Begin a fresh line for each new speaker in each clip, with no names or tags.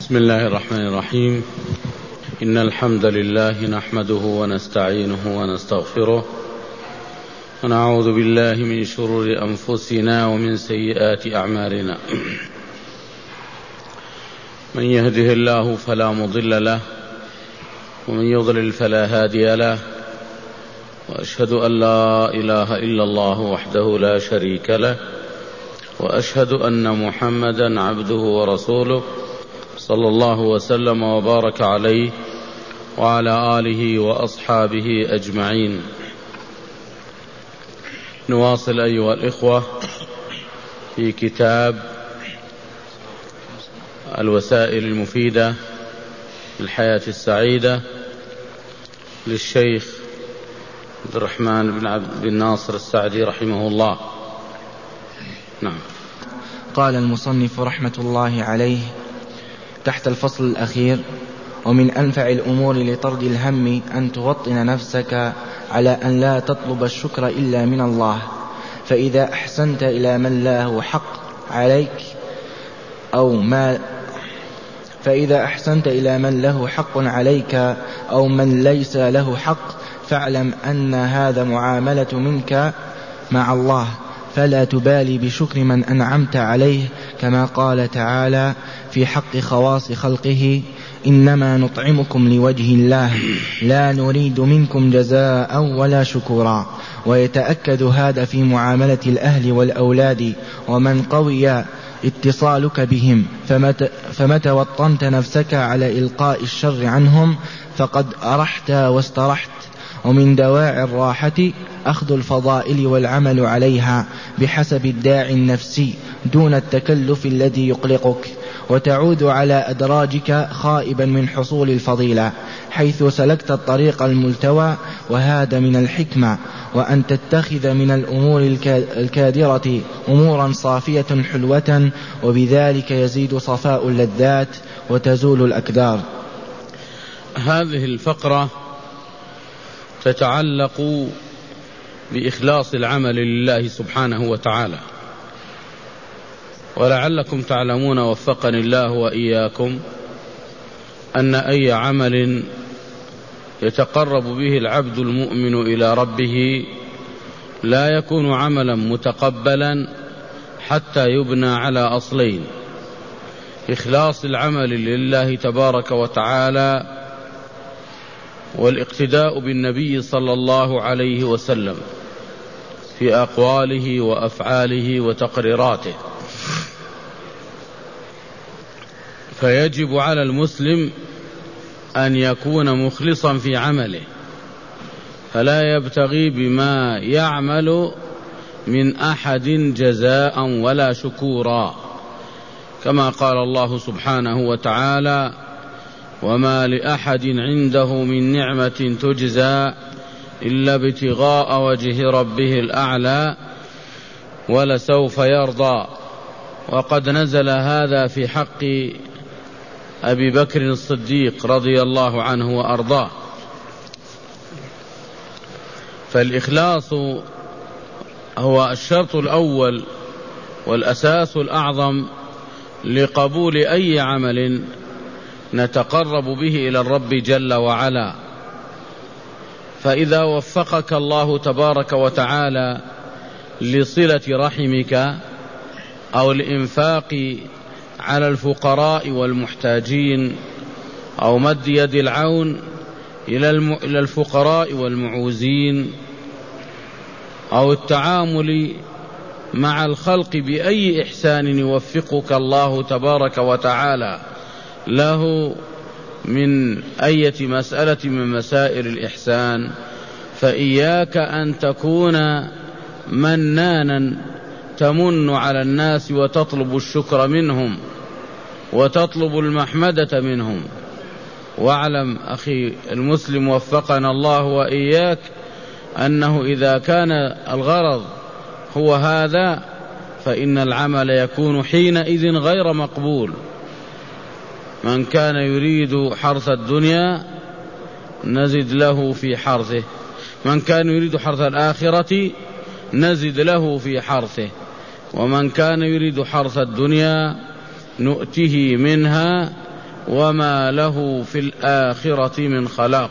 بسم الله الرحمن الرحيم. إن الحمد لله نحمده ونستعينه ونستغفره ونعوذ بالله من شرور أنفسنا ومن سيئات أعمالنا. من يهده الله فلا مضل له ومن يضلل فلا هادي له، وأشهد أن لا إله إلا الله وحده لا شريك له، وأشهد أن محمدا عبده ورسوله صلى الله وسلم وبارك عليه وعلى آله وأصحابه أجمعين. نواصل أيها الإخوة في كتاب الوسائل المفيدة للحياة السعيدة للشيخ عبد الرحمن بن ناصر السعدي رحمه الله. نعم.
قال المصنف رحمة الله عليه تحت الفصل الأخير: ومن أنفع الأمور لطرد الهم أن توطن نفسك على أن لا تطلب الشكر إلا من الله، فإذا أحسنت إلى من له حق عليك فإذا أحسنت إلى من له حق عليك أو من ليس له حق، فاعلم أن هذا معاملة منك مع الله، فلا تبالي بشكر من أنعمت عليه، كما قال تعالى في حق خواص خلقه: إنما نطعمكم لوجه الله لا نريد منكم جزاء ولا شكورا. ويتأكد هذا في معاملة الأهل والأولاد ومن قوي اتصالك بهم، فمتى وطنت نفسك على إلقاء الشر عنهم فقد أرحت واسترحت. ومن دواعي الراحة أخذ الفضائل والعمل عليها بحسب الداعي النفسي دون التكلف الذي يقلقك، وتعود على أدراجك خائبا من حصول الفضيلة حيث سلكت الطريق الملتوى. وهذا من الحكمة، وأن تتخذ من الأمور الكادرة أمورا صافية حلوة، وبذلك يزيد صفاء اللذات وتزول الأكدار.
هذه الفقرة تتعلق بإخلاص العمل لله سبحانه وتعالى، ولعلكم تعلمون وفقني الله وإياكم أن أي عمل يتقرب به العبد المؤمن إلى ربه لا يكون عملا متقبلا حتى يبنى على أصلين: إخلاص العمل لله تبارك وتعالى، والاقتداء بالنبي صلى الله عليه وسلم في أقواله وأفعاله وتقريراته. فيجب على المسلم أن يكون مخلصا في عمله، فلا يبتغي بما يعمل من أحد جزاء ولا شكورا، كما قال الله سبحانه وتعالى: وما لأحد عنده من نعمة تجزى إلا ابتغاء وجه ربه الأعلى ولسوف يرضى. وقد نزل هذا في حق أبي بكر الصديق رضي الله عنه وأرضاه. فالإخلاص هو الشرط الأول والأساس الأعظم لقبول أي عمل نتقرب به إلى الرب جل وعلا. فإذا وفقك الله تبارك وتعالى لصلة رحمك أو الإنفاق على الفقراء والمحتاجين أو مد يد العون إلى الفقراء والمعوزين أو التعامل مع الخلق بأي إحسان يوفقك الله تبارك وتعالى له من أي مسألة من مسائل الإحسان، فإياك أن تكون منانا تمن على الناس وتطلب الشكر منهم وتطلب المحمدة منهم. واعلم أخي المسلم وفقنا الله وإياك أنه إذا كان الغرض هو هذا فإن العمل يكون حينئذ غير مقبول. من كان يريد حرث الدنيا نزد له في حرثه، من كان يريد حرث الآخرة نزد له في حرثه، ومن كان يريد حرث الدنيا نؤته منها وما له في الآخرة من خلاق،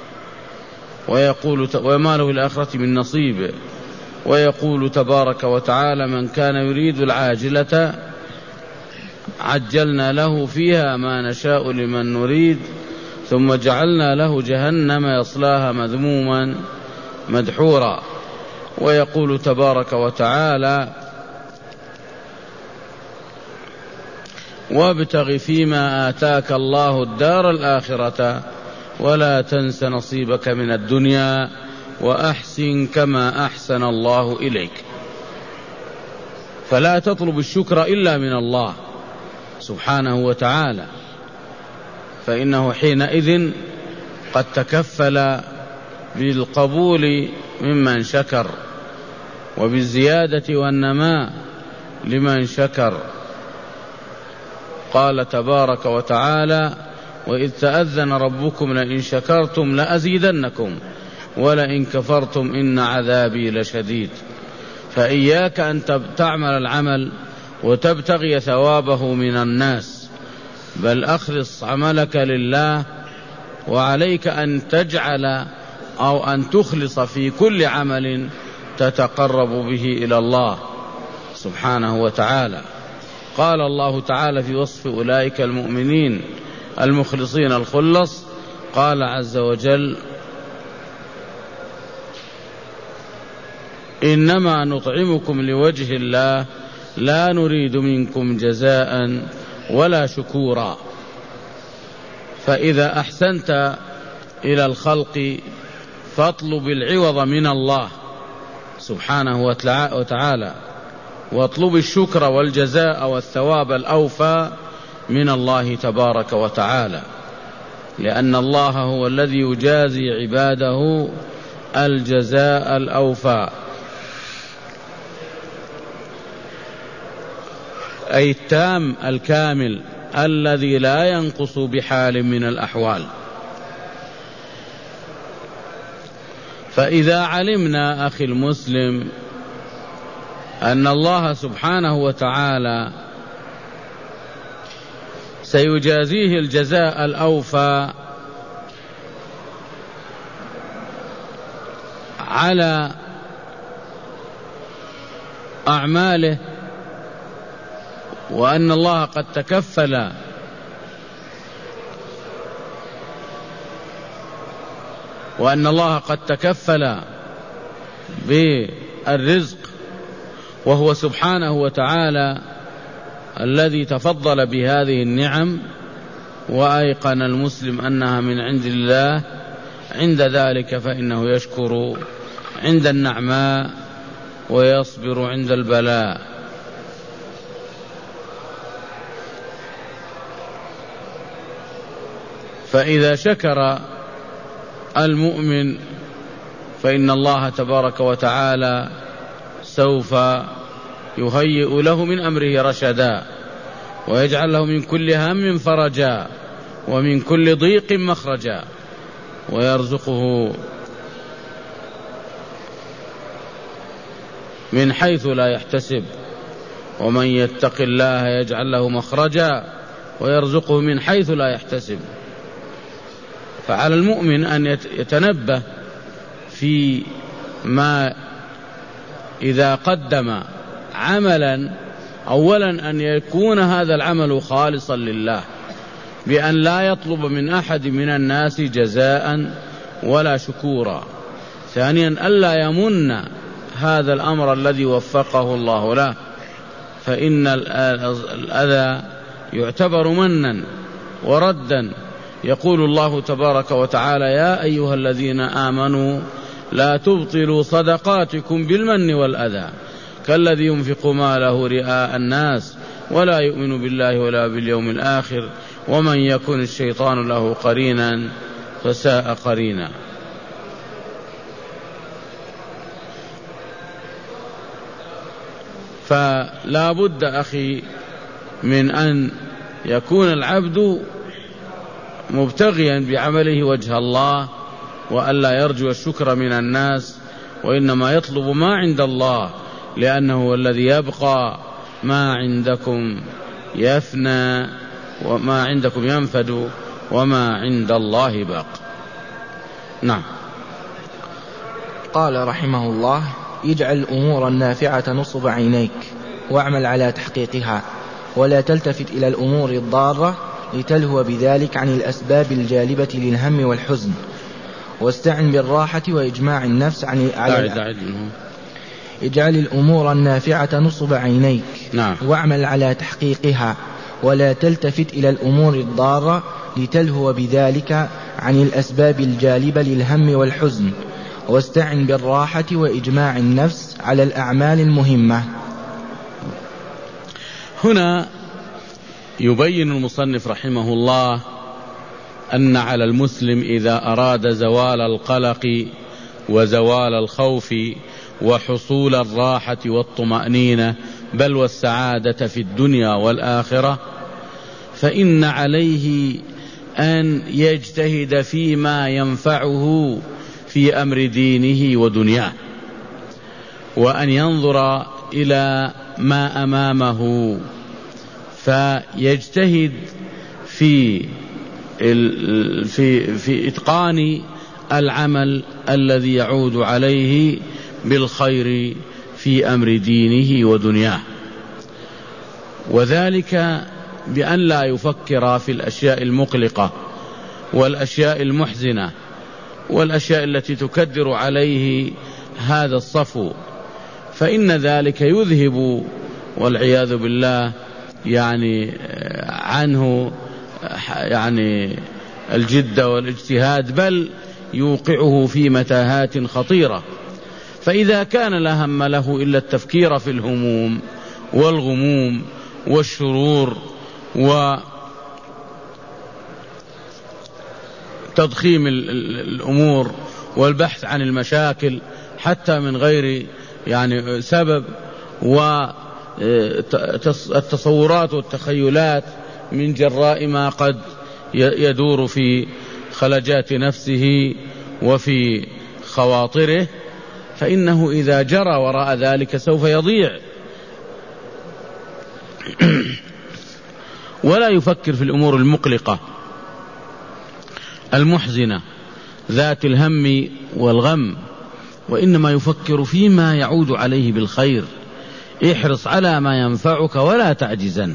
وما له في الآخرة من نصيب. ويقول تبارك وتعالى: من كان يريد العاجلة عجلنا له فيها ما نشاء لمن نريد ثم جعلنا له جهنم يصلاها مذموما مدحورا. ويقول تبارك وتعالى: وابتغ فيما آتاك الله الدار الآخرة ولا تنس نصيبك من الدنيا وأحسن كما أحسن الله إليك. فلا تطلب الشكر إلا من الله سبحانه وتعالى، فإنه حينئذ قد تكفل بالقبول ممن شكر وبالزيادة والنماء لمن شكر. قال تبارك وتعالى: وإذ تأذن ربكم لئن شكرتم لأزيدنكم ولئن كفرتم إن عذابي لشديد. فإياك أن تعمل العمل وتبتغي ثوابه من الناس، بل أخلص عملك لله، وعليك أن تجعل أو أن تخلص في كل عمل تتقرب به إلى الله سبحانه وتعالى. قال الله تعالى في وصف أولئك المؤمنين المخلصين الخلص، قال عز وجل: إنما نطعمكم لوجه الله لا نريد منكم جزاء ولا شكورا. فإذا أحسنت إلى الخلق فاطلب العوض من الله سبحانه وتعالى، واطلب الشكر والجزاء والثواب الأوفى من الله تبارك وتعالى، لأن الله هو الذي يجازي عباده الجزاء الأوفى، أي التام الكامل الذي لا ينقص بحال من الأحوال. فإذا علمنا أخي المسلم أن الله سبحانه وتعالى سيجازيه الجزاء الأوفى على أعماله، وأن الله قد تكفل بالرزق، وهو سبحانه وتعالى الذي تفضل بهذه النعم، وأيقن المسلم أنها من عند الله، عند ذلك فإنه يشكر عند النعماء ويصبر عند البلاء. فإذا شكر المؤمن فإن الله تبارك وتعالى سوف يهيئ له من أمره رشدا، ويجعل له من كل هم فرجا ومن كل ضيق مخرجا، ويرزقه من حيث لا يحتسب. ومن يتق الله يجعل له مخرجا ويرزقه من حيث لا يحتسب. فعلى المؤمن أن يتنبه في ما إذا قدم عملا، أولا أن يكون هذا العمل خالصا لله، بأن لا يطلب من أحد من الناس جزاء ولا شكورا. ثانيا ألا يمن هذا الأمر الذي وفقه الله له، فإن الأذى يعتبر منا وردا. يقول الله تبارك وتعالى: يا أيها الذين آمنوا لا تبطلوا صدقاتكم بالمن والأذى كالذي ينفق ماله رئاء الناس ولا يؤمن بالله ولا باليوم الآخر ومن يكن الشيطان له قرينا فساء قرينا. فلا بد أخي من أن يكون العبد مبتغيا بعمله وجه الله، وألا يرجو الشكر من الناس، وإنما يطلب ما عند الله، لأنه هو الذي يبقى. ما عندكم يفنى وما عندكم ينفد وما عند الله باق. نعم.
قال رحمه الله: اجعل الأمور النافعة نصب عينيك واعمل على تحقيقها، ولا تلتفت إلى الأمور الضارة لتلهو بذلك عن الأسباب الجالبة للهم والحزن، واستعن بالراحة وإجماع النفس اجعل الأمور النافعة نصب عينيك.
نعم.
واعمل على تحقيقها، ولا تلتفت إلى الأمور الضارة لتلهو بذلك عن الأسباب الجالبة للهم والحزن، واستعن بالراحة وإجماع النفس على الأعمال المهمة.
هنا يبين المصنف رحمه الله أن على المسلم إذا أراد زوال القلق وزوال الخوف وحصول الراحة والطمأنينة بل والسعادة في الدنيا والآخرة، فإن عليه أن يجتهد فيما ينفعه في أمر دينه ودنياه، وأن ينظر إلى ما أمامه فيجتهد في إتقان العمل الذي يعود عليه بالخير في أمر دينه ودنياه، وذلك بأن لا يفكر في الأشياء المقلقة والأشياء المحزنة والأشياء التي تكدر عليه هذا الصفو، فإن ذلك يذهب والعياذ بالله عنه الجد والاجتهاد، بل يوقعه في متاهات خطيرة. فإذا كان لا هم له إلا التفكير في الهموم والغموم والشرور وتضخيم الأمور والبحث عن المشاكل حتى من غير سبب، والتصورات والتخيلات من جراء ما قد يدور في خلجات نفسه وفي خواطره، فإنه إذا جرى وراء ذلك سوف يضيع، ولا يفكر في الأمور المقلقة المحزنة ذات الهم والغم، وإنما يفكر فيما يعود عليه بالخير. احرص على ما ينفعك ولا تعجزن،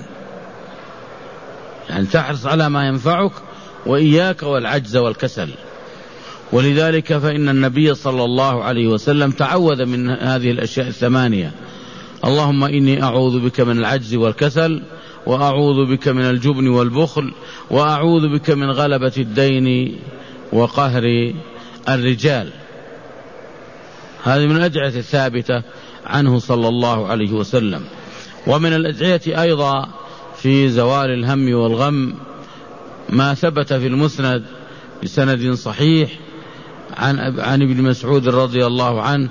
تحرص على ما ينفعك وإياك والعجز والكسل. ولذلك فإن النبي صلى الله عليه وسلم تعوذ من هذه الأشياء الثمانية: اللهم إني أعوذ بك من العجز والكسل، وأعوذ بك من الجبن والبخل، وأعوذ بك من غلبة الدين وقهر الرجال. هذه من الأدعية الثابتة عنه صلى الله عليه وسلم. ومن الأدعية أيضا في زوال الهم والغم ما ثبت في المسند بسند صحيح عن ابن مسعود رضي الله عنه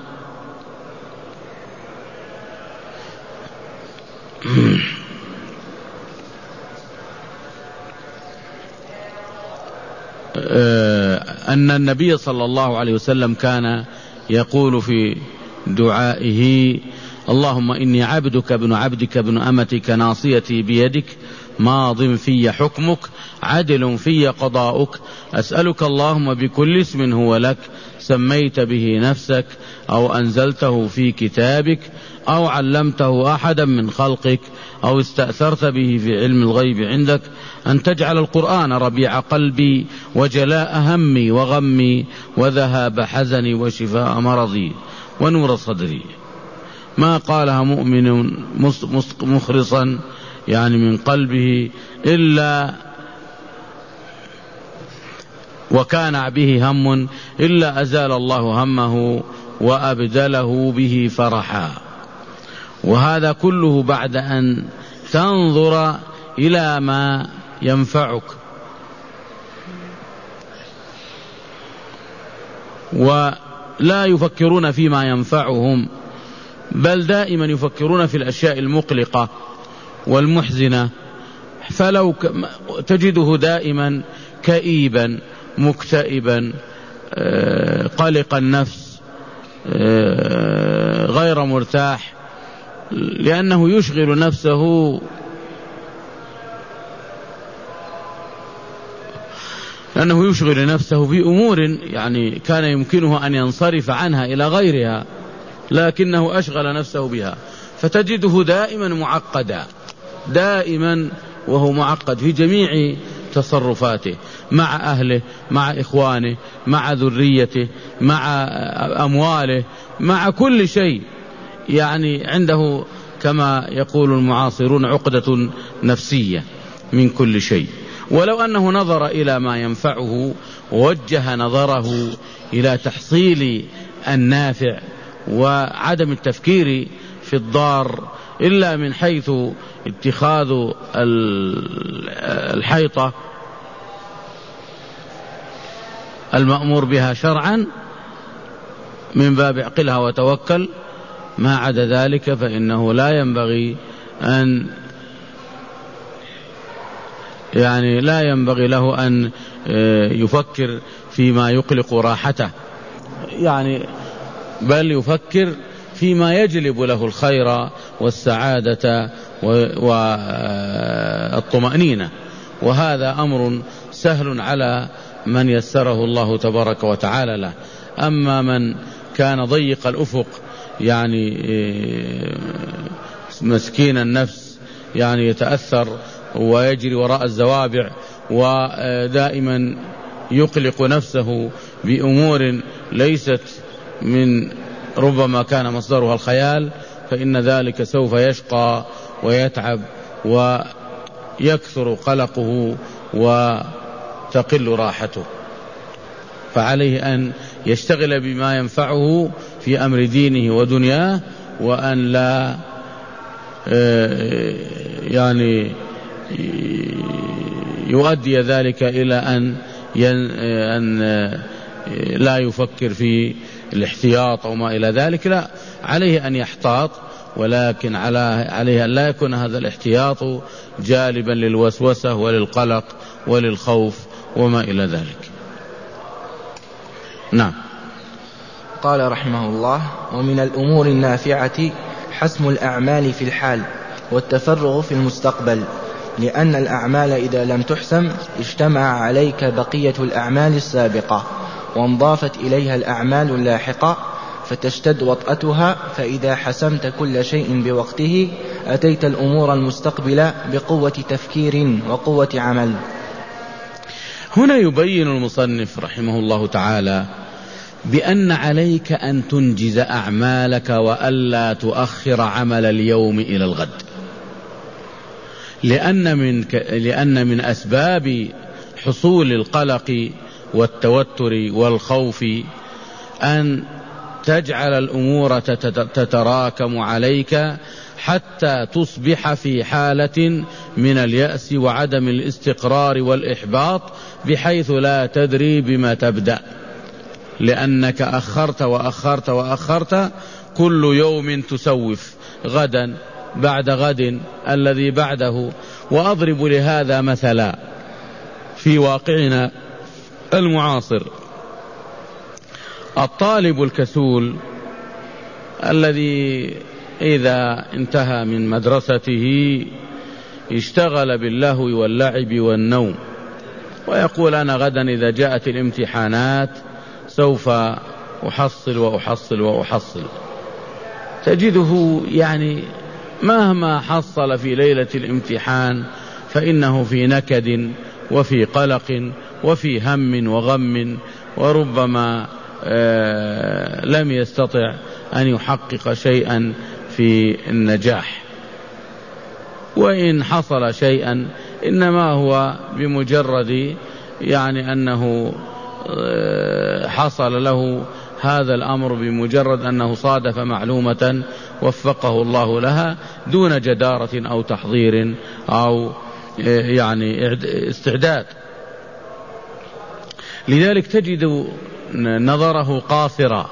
أن النبي صلى الله عليه وسلم كان يقول في دعائه: اللهم إني عبدك ابن عبدك ابن أمتك ناصيتي بيدك ماض في حكمك عدل في قضاؤك أسألك اللهم بكل اسم هو لك سميت به نفسك أو أنزلته في كتابك أو علمته أحدا من خلقك أو استأثرت به في علم الغيب عندك أن تجعل القرآن ربيع قلبي وجلاء همي وغمي وذهاب حزني وشفاء مرضي ونور صدري. ما قالها مؤمن مخلصا من قلبه إلا وكان به هم إلا أزال الله همه وأبدله به فرحا. وهذا كله بعد أن تنظر إلى ما ينفعك، ولا يفكرون فيما ينفعهم، بل دائما يفكرون في الأشياء المقلقة والمحزنة، فلو تجده دائما كئيبا مكتئبا قلق النفس غير مرتاح، لأنه يشغل نفسه لأنه يشغل نفسه في أمور يعني كان يمكنه أن ينصرف عنها إلى غيرها، لكنه أشغل نفسه بها، فتجده دائما معقدا، دائما وهو معقد في جميع تصرفاته، مع أهله، مع إخوانه، مع ذريته، مع أمواله، مع كل شيء. يعني عنده كما يقول المعاصرون عقدة نفسية من كل شيء. ولو أنه نظر إلى ما ينفعه ووجه نظره إلى تحصيل النافع وعدم التفكير في الضار إلا من حيث اتخاذ الحيطة المأمور بها شرعا من باب اعقلها وتوكل، ما عدا ذلك فإنه لا ينبغي أن لا ينبغي له أن يفكر فيما يقلق راحته، بل يفكر فيما يجلب له الخير والسعادة والطمأنينة. وهذا أمر سهل على من يسره الله تبارك وتعالى له. أما من كان ضيق الأفق مسكين النفس يتأثر ويجري وراء الزوابع ودائما يقلق نفسه بأمور ليست من ربما كان مصدرها الخيال، فإن ذلك سوف يشقى ويتعب ويكثر قلقه وتقل راحته. فعليه أن يشتغل بما ينفعه في أمر دينه ودنياه، وأن لا يؤدي ذلك إلى أن لا يفكر في الاحتياط أو ما إلى ذلك. لا، عليه أن يحتاط، ولكن عليه أن لا يكون هذا الاحتياط جالبا للوسوسة وللقلق وللخوف وما إلى ذلك. نعم.
قال رحمه الله: ومن الأمور النافعة حسم الأعمال في الحال والتفرغ في المستقبل، لأن الأعمال إذا لم تحسم اجتمع عليك بقية الأعمال السابقة وانضافت إليها الأعمال اللاحقة فتشتد وطأتها، فإذا حسمت كل شيء بوقته أتيت الأمور المستقبلة بقوة تفكير وقوة عمل.
هنا يبين المصنف رحمه الله تعالى بأن عليك أن تنجز أعمالك وألا تؤخر عمل اليوم إلى الغد، لأن من أسباب حصول القلق والتوتر والخوف أن تجعل الأمور تتراكم عليك حتى تصبح في حالة من اليأس وعدم الاستقرار والإحباط، بحيث لا تدري بما تبدأ، لأنك أخرت وأخرت وأخرت، كل يوم تسوف، غدا بعد غد الذي بعده. وأضرب لهذا مثلا في واقعنا المعاصر: الطالب الكسول الذي إذا انتهى من مدرسته اشتغل باللهو واللعب والنوم، ويقول: أنا غدا إذا جاءت الامتحانات سوف أحصل وأحصل وأحصل. تجده مهما حصل في ليلة الامتحان فإنه في نكد وفي قلق وفي هم وغم، وربما لم يستطع أن يحقق شيئا في النجاح، وإن حصل شيئا إنما هو بمجرد أنه حصل له هذا الأمر بمجرد أنه صادف معلومة وفقه الله لها دون جدارة أو تحضير أو استعداد. لذلك تجد نظره قاصرا،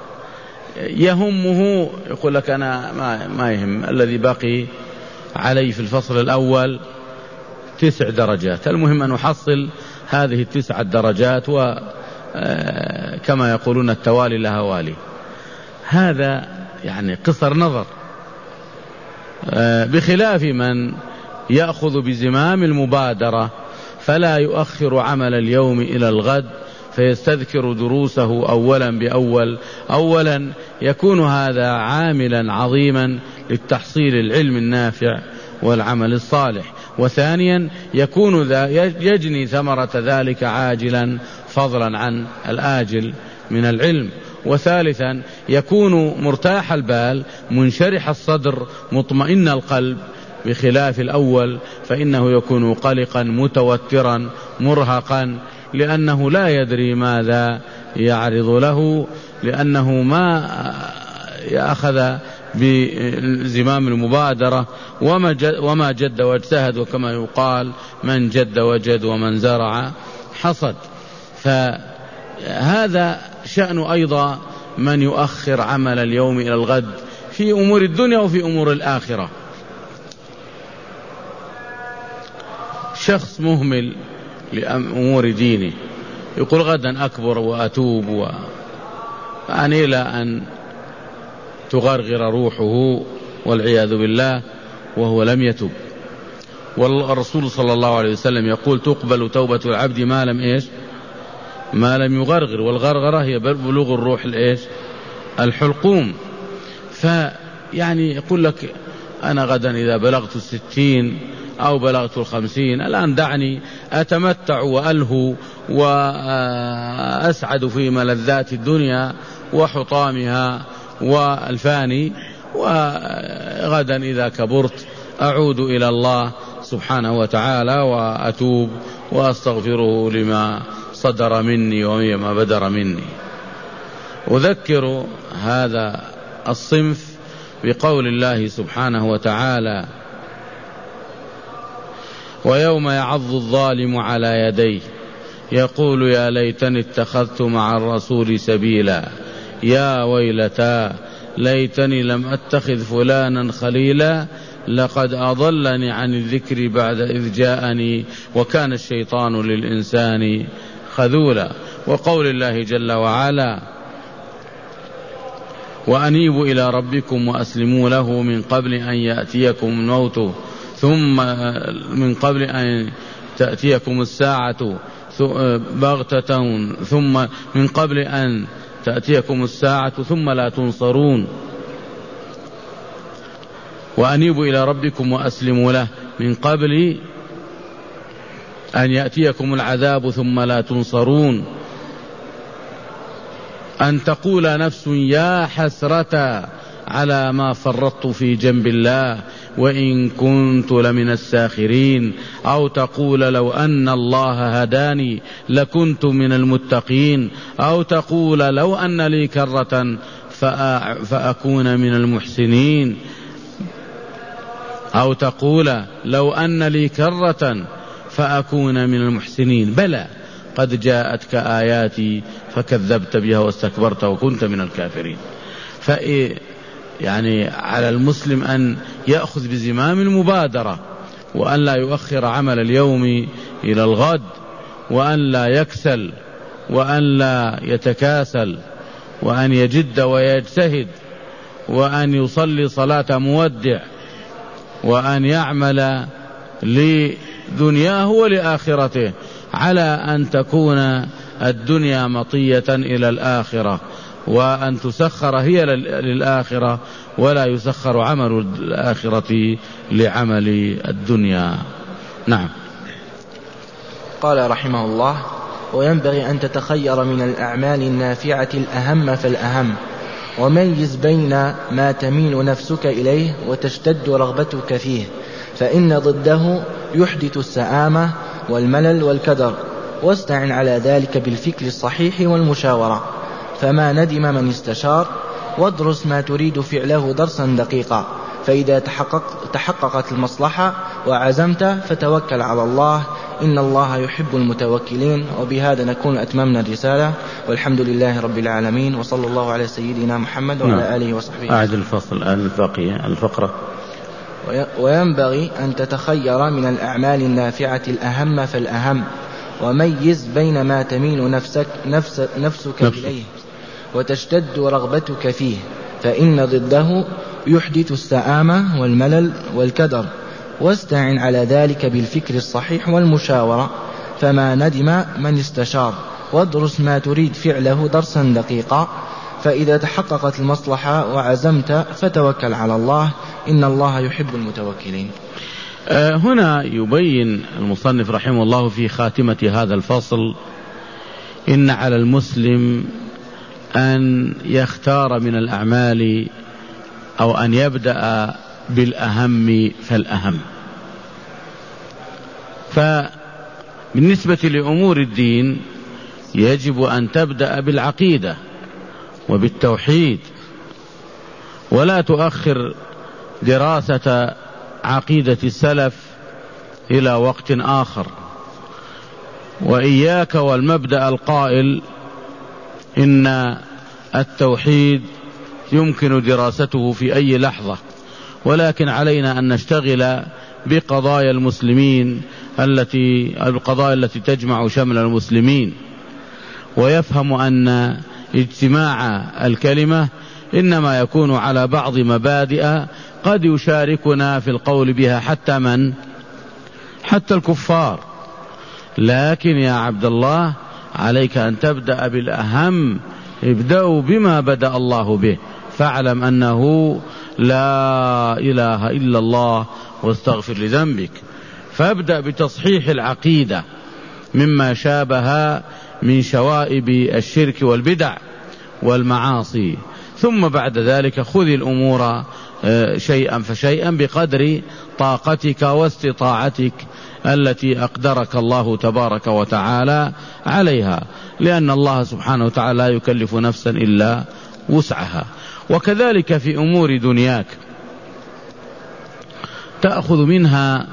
يهمه، يقول لك: أنا ما يهم، الذي بقي علي في الفصل الأول 9 درجات، المهم أن أحصل هذه 9 درجات، وكما يقولون التوالي لها والي. هذا قصر نظر، بخلاف من يأخذ بزمام المبادرة فلا يؤخر عمل اليوم إلى الغد فيستذكر دروسه أولا بأول. أولا يكون هذا عاملا عظيما للتحصيل العلم النافع والعمل الصالح، وثانيا يكون يجني ثمرة ذلك عاجلا فضلا عن الآجل من العلم، وثالثا يكون مرتاح البال منشرح الصدر مطمئن القلب، بخلاف الأول فإنه يكون قلقا متوترا مرهقا، لأنه لا يدري ماذا يعرض له، لأنه ما يأخذ بزمام المبادرة وما جد واجتهد، وكما يقال من جد وجد ومن زرع حصد. فهذا شأن أيضا من يؤخر عمل اليوم إلى الغد في أمور الدنيا وفي أمور الآخرة. شخص مهمل لأمور دينه يقول غدا أكبر وأتوب يعني إلى أن تغرغر روحه والعياذ بالله وهو لم يتب. والرسول صلى الله عليه وسلم يقول تقبل توبة العبد ما لم ما لم يغرغر، والغرغرة هي بلوغ الروح الحلقوم. فيعني يقول لك أنا غدا إذا بلغت 60 أو بلغت 50 الآن دعني أتمتع وألهو وأسعد في ملذات الدنيا وحطامها والفاني، وغدا إذا كبرت أعود إلى الله سبحانه وتعالى وأتوب وأستغفره لما صدر مني وما بدر مني. أذكر هذا الصنف بقول الله سبحانه وتعالى ويوم يعض الظالم على يديه يقول يا ليتني اتخذت مع الرسول سبيلا يا ويلتى ليتني لم أتخذ فلانا خليلا لقد أضلني عن الذكر بعد إذ جاءني وكان الشيطان للإنسان خذولا. وقول الله جل وعلا وأنيبوا إلى ربكم وأسلموا له من قبل أن يأتيكم الموت ثم من قبل أن تأتيكم الساعة بغتة ثم من قبل أن تأتيكم الساعة ثم لا تنصرون. وأنيبوا إلى ربكم وأسلموا له من قبل أن يأتيكم العذاب ثم لا تنصرون. أن تقول نفس يا حسرة على ما فرطت في جنب الله وإن كنت لمن الساخرين، أو تقول لو أن الله هداني لكنت من المتقين، أو تقول لو أن لي كرة فأكون من المحسنين، أو تقول لو أن لي كرة فأكون من المحسنين. بلى قد جاءتك آياتي فكذبت بها واستكبرت وكنت من الكافرين. يعني على المسلم أن يأخذ بزمام المبادرة وأن لا يؤخر عمل اليوم إلى الغد، وأن لا يكسل وأن لا يتكاسل، وأن يجد ويجتهد، وأن يصلي صلاة مودع، وأن يعمل لدنياه ولآخرته على أن تكون الدنيا مطية إلى الآخرة، وأن تسخر هي للآخرة ولا يسخر عمل الآخرة لعمل الدنيا. نعم.
قال رحمه الله وينبغي أن تتخير من الأعمال النافعة الأهم فالأهم، وميز بين ما تميل نفسك إليه وتشتد رغبتك فيه، فإن ضده يحدث السآمة والملل والكدر، واستعن على ذلك بالفكر الصحيح والمشاورة، فما ندم من استشار، وادرس ما تريد فعله درسا دقيقا، فإذا تحققت المصلحة وعزمت فتوكل على الله، إن الله يحب المتوكلين. وبهذا نكون أتممنا الرسالة، والحمد لله رب العالمين، وصلى الله على سيدنا محمد وعلى آله وصحبه.
أعد الفصل البقية الفقرة.
وينبغي أن تتخير من الأعمال النافعة الأهم فالأهم، وميز بين ما تميل نفسك إليه وتشتد رغبتك فيه، فإن ضده يحدث السآمة والملل والكدر، واستعن على ذلك بالفكر الصحيح والمشاورة، فما ندم من استشار، وادرس ما تريد فعله درسا دقيقا، فإذا تحققت المصلحة وعزمت فتوكل على الله، إن الله يحب المتوكلين.
هنا يبين المصنف رحمه الله في خاتمة هذا الفصل إن على المسلم أن يختار من الأعمال أو أن يبدأ بالأهم فالأهم. فبالنسبة لأمور الدين يجب أن تبدأ بالعقيدة وبالتوحيد، ولا تؤخر دراسة عقيدة السلف إلى وقت آخر. وإياك والمبدأ القائل إن التوحيد يمكن دراسته في أي لحظة، ولكن علينا أن نشتغل بقضايا المسلمين القضايا التي تجمع شمل المسلمين، ويفهم أن اجتماع الكلمة إنما يكون على بعض مبادئ قد يشاركنا في القول بها حتى الكفار. لكن يا عبد الله عليك أن تبدأ بالأهم، ابدأوا بما بدأ الله به، فاعلم أنه لا إله إلا الله واستغفر لذنبك. فابدأ بتصحيح العقيدة مما شابه من شوائب الشرك والبدع والمعاصي، ثم بعد ذلك خذ الأمور شيئا فشيئا بقدر طاقتك واستطاعتك التي أقدرك الله تبارك وتعالى عليها، لأن الله سبحانه وتعالى لا يكلف نفسا إلا وسعها. وكذلك في أمور دنياك تأخذ منها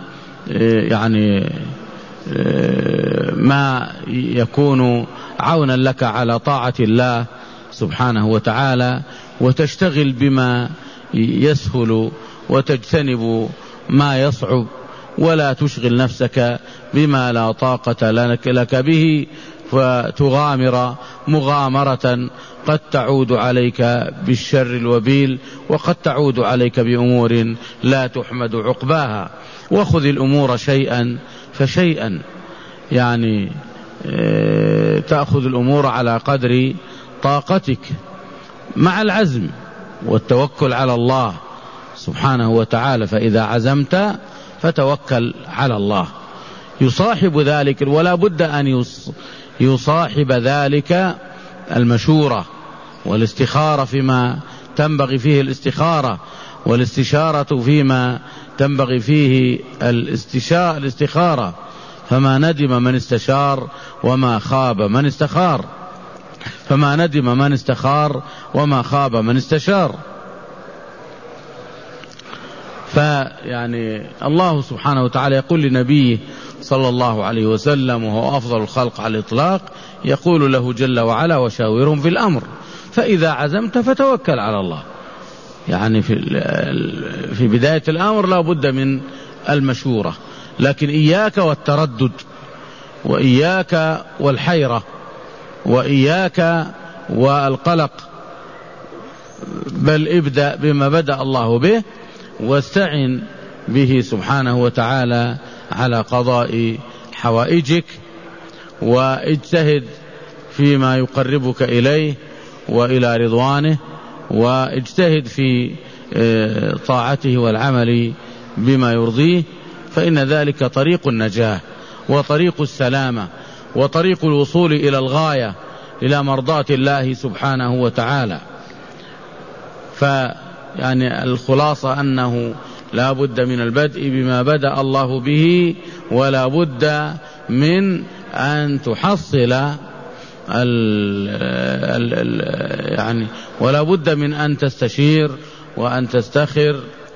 ما يكون عونا لك على طاعة الله سبحانه وتعالى، وتشتغل بما يسهل وتجتنب ما يصعب، ولا تشغل نفسك بما لا طاقة لك به، فتغامر مغامرة قد تعود عليك بالشر الوبيل، وقد تعود عليك بأمور لا تحمد عقباها. وخذ الأمور شيئا فشيئا، تأخذ الأمور على قدر طاقتك مع العزم والتوكل على الله سبحانه وتعالى. فإذا عزمت فتوكل على الله. يصاحب ذلك، ولا بد أن يصاحب ذلك المشورة والاستخارة فيما تنبغي فيه الاستخارة، والاستشارة فيما تنبغي فيه الاستخارة. فما ندم من استشار وما خاب من استخار، فما ندم من استخار وما خاب من استشار. الله سبحانه وتعالى يقول لنبيه صلى الله عليه وسلم، وهو أفضل الخلق على الإطلاق، يقول له جل وعلا: وشاورهم في الأمر فإذا عزمت فتوكل على الله. في بداية الأمر لا بد من المشورة، لكن إياك والتردد، وإياك والحيرة، وإياك والقلق، بل ابدأ بما بدأ الله به، واستعن به سبحانه وتعالى على قضاء حوائجك، واجتهد فيما يقربك إليه وإلى رضوانه، واجتهد في طاعته والعمل بما يرضيه، فإن ذلك طريق النجاة وطريق السلامة وطريق الوصول إلى الغاية، إلى مرضاة الله سبحانه وتعالى. الخلاصة أنه لا بد من البدء بما بدأ الله به، ولا بد من أن تحصل ولا بد من أن تستشير وأن تستخير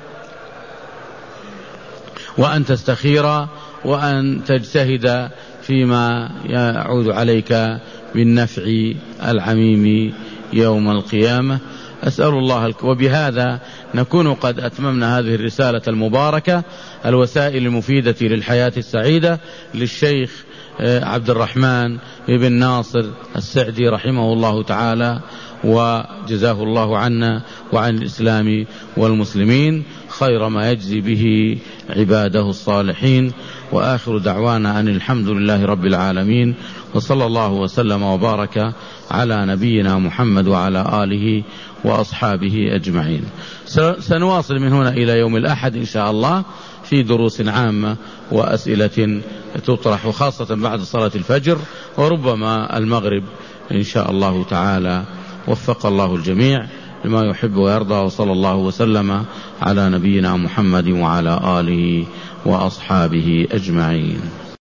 وأن تجتهد فيما يعود عليك بالنفع العميم يوم القيامة. أسأل الله وبهذا نكون قد أتممنا هذه الرسالة المباركة، الوسائل المفيدة للحياة السعيدة، للشيخ عبد الرحمن بن ناصر السعدي رحمه الله تعالى، وجزاه الله عنا وعن الإسلام والمسلمين خير ما يجزي به عباده الصالحين. وآخر دعوانا أن الحمد لله رب العالمين، وصلى الله وسلم وبارك على نبينا محمد وعلى آله وأصحابه أجمعين. سنواصل من هنا إلى يوم الأحد إن شاء الله في دروس عامة وأسئلة تطرح، خاصة بعد صلاة الفجر وربما المغرب إن شاء الله تعالى. وفق الله الجميع لما يحب ويرضى، وصلى الله وسلم على نبينا محمد وعلى آله وأصحابه أجمعين.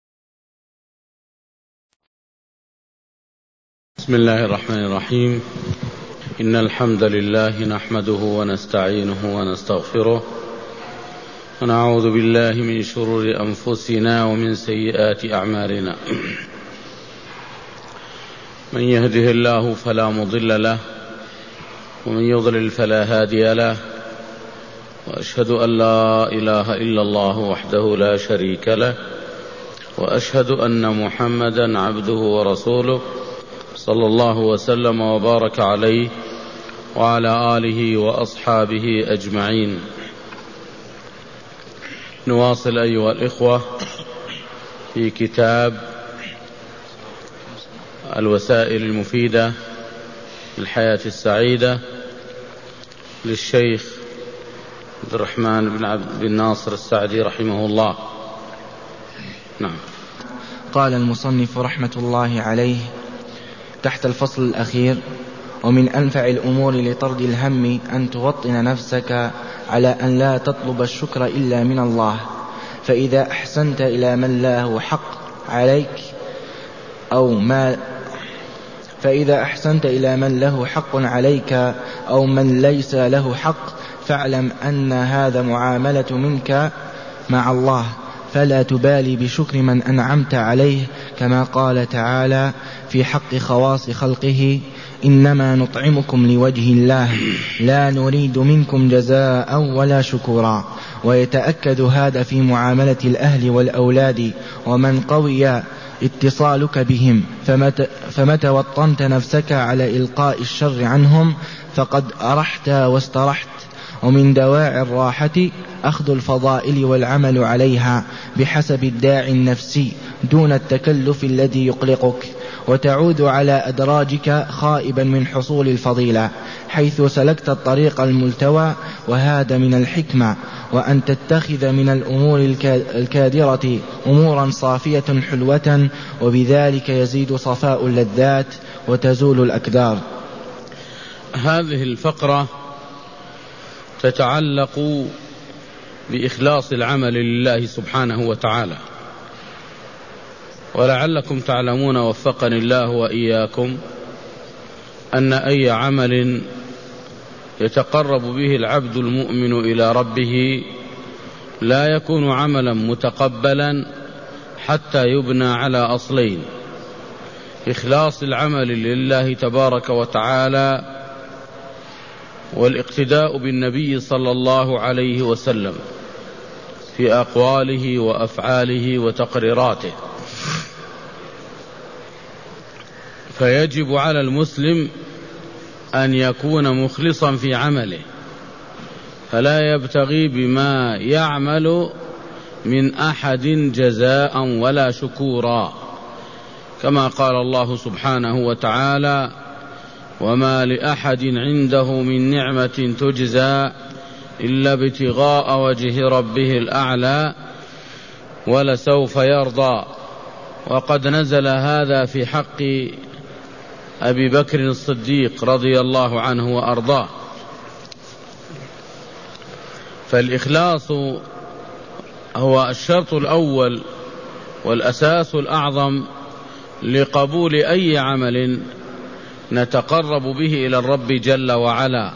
بسم الله الرحمن الرحيم. إن الحمد لله نحمده ونستعينه ونستغفره، ونعوذ بالله من شرور أنفسنا ومن سيئات أعمالنا. من يهده الله فلا مضل له، ومن يضلل فلا هادي له، وأشهد أن لا إله إلا الله وحده لا شريك له، وأشهد أن محمدا عبده ورسوله صلى الله وسلم وبارك عليه وعلى آله وأصحابه أجمعين. نواصل أيها الإخوة في كتاب الوسائل المفيدة للحياة السعيدة للشيخ عبد الرحمن بن ناصر السعدي رحمه الله. نعم.
قال المصنف رحمة الله عليه تحت الفصل الأخير: ومن أنفع الأمور لطرد الهم أن توطن نفسك على أن لا تطلب الشكر إلا من الله، فإذا أحسنت إلى من له حق عليك أو من ليس له حق، فاعلم أن هذا معاملة منك مع الله، فلا تبالي بشكر من أنعمت عليه، كما قال تعالى في حق خواص خلقه: إنما نطعمكم لوجه الله لا نريد منكم جزاء ولا شكورا. ويتأكد هذا في معاملة الأهل والأولاد ومن قوي اتصالك بهم، فمتى وطنت نفسك على إلقاء الشر عنهم فقد أرحت واسترحت. ومن دواعي الراحة أخذ الفضائل والعمل عليها بحسب الداعي النفسي دون التكلف الذي يقلقك، وتعود على أدراجك خائبا من حصول الفضيلة حيث سلكت الطريق الملتوى. وهذا من الحكمة، وأن تتخذ من الأمور الكادرة أمورا صافية حلوة، وبذلك يزيد صفاء اللذات وتزول الأكدار.
هذه الفقرة تتعلق بإخلاص العمل لله سبحانه وتعالى. ولعلكم تعلمون وفقني الله وإياكم أن أي عمل يتقرب به العبد المؤمن إلى ربه لا يكون عملا متقبلا حتى يبنى على أصلين: إخلاص العمل لله تبارك وتعالى، والاقتداء بالنبي صلى الله عليه وسلم في أقواله وأفعاله وتقريراته. فيجب على المسلم أن يكون مخلصا في عمله، فلا يبتغي بما يعمل من أحد جزاء ولا شكورا، كما قال الله سبحانه وتعالى: وما لأحد عنده من نعمة تجزى إلا ابتغاء وجه ربه الأعلى ولسوف يرضى. وقد نزل هذا في حق أبي بكر الصديق رضي الله عنه وأرضاه. فالإخلاص هو الشرط الأول والأساس الأعظم لقبول أي عمل نتقرب به إلى الرب جل وعلا.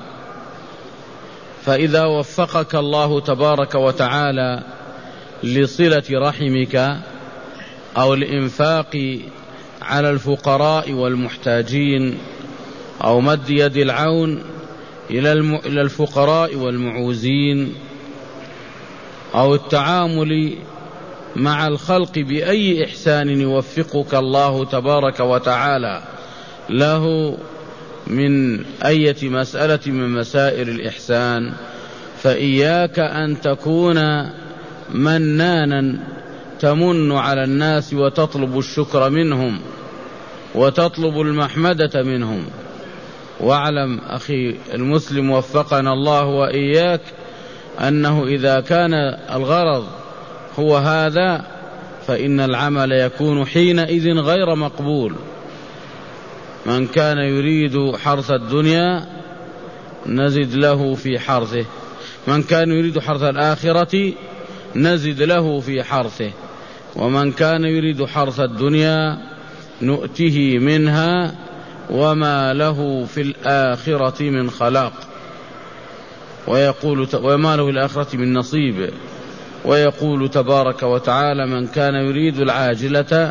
فإذا وفقك الله تبارك وتعالى لصلة رحمك أو الإنفاق على الفقراء والمحتاجين أو مد يد العون إلى الفقراء والمعوزين أو التعامل مع الخلق بأي إحسان يوفقك الله تبارك وتعالى له من أي مسألة من مسائل الإحسان، فإياك أن تكون منانا تمن على الناس وتطلب الشكر منهم وتطلب المحمدة منهم. واعلم أخي المسلم وفقنا الله وإياك أنه إذا كان الغرض هو هذا فإن العمل يكون حينئذ غير مقبول. من كان يريد حرث الدنيا نزد له في حرثه، من كان يريد حرث الآخرة نزد له في حرثه، ومن كان يريد حرث الدنيا نؤته منها وما له في الآخرة من خلاق. ويقول وما له في الآخرة من نصيب. ويقول تبارك وتعالى: من كان يريد العاجلة